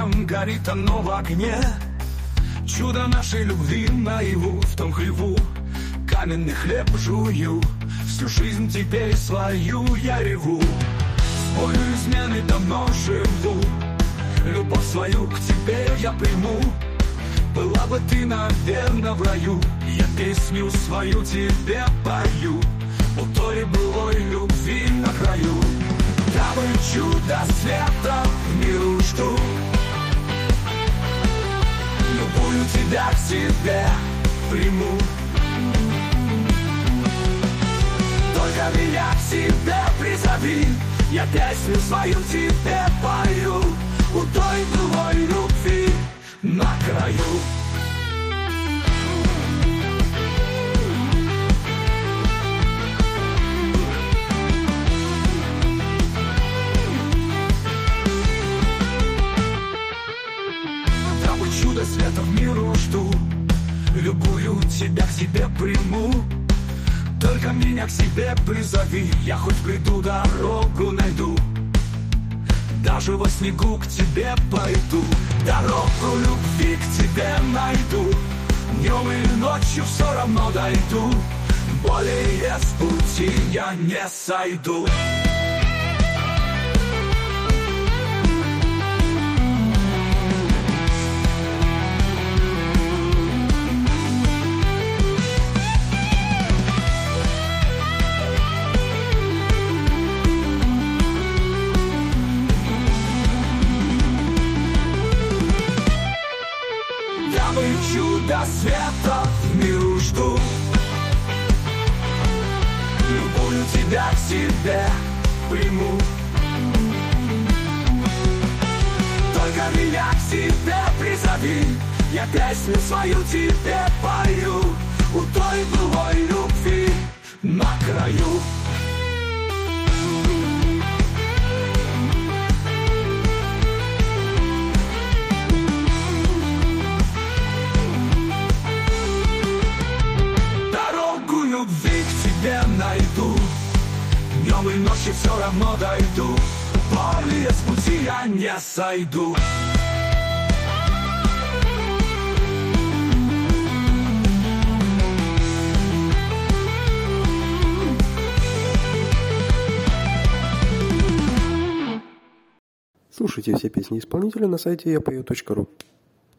всем горит оно в огне. Чудо нашей любви наяву, в том хлеву каменный хлеб жую. Всю жизнь теперь свою я реву, с болью измены давно живу. Любовь свою к тебе я приму. Была бы ты, наверно, в раю, я песню свою тебе пою. У той былой любви на краю. Дабы чудо света в миру жду, любую тебя к себе приму. Только меня к себе призови, я песню свою тебе пою. У той былой любви на краю. Дабы чудо света в миру жду, любую тебя к себе приму. Только меня к себе призови, я хоть приду, дорогу найду. Даже во снегу к тебе пойду, дорогу любви к тебе найду. Днем и ночью все равно дойду, более с пути я не сойду. Дабы чудо света в миру жду, любую тебя к себе приму. Только меня к себе призови, я песню свою тебе пою. У той былой любви на краю. Любви к тебе найду, днем и ночью все равно дойду, более с пути я не сойду. Слушайте все песни исполнителя на сайте yapою.ru.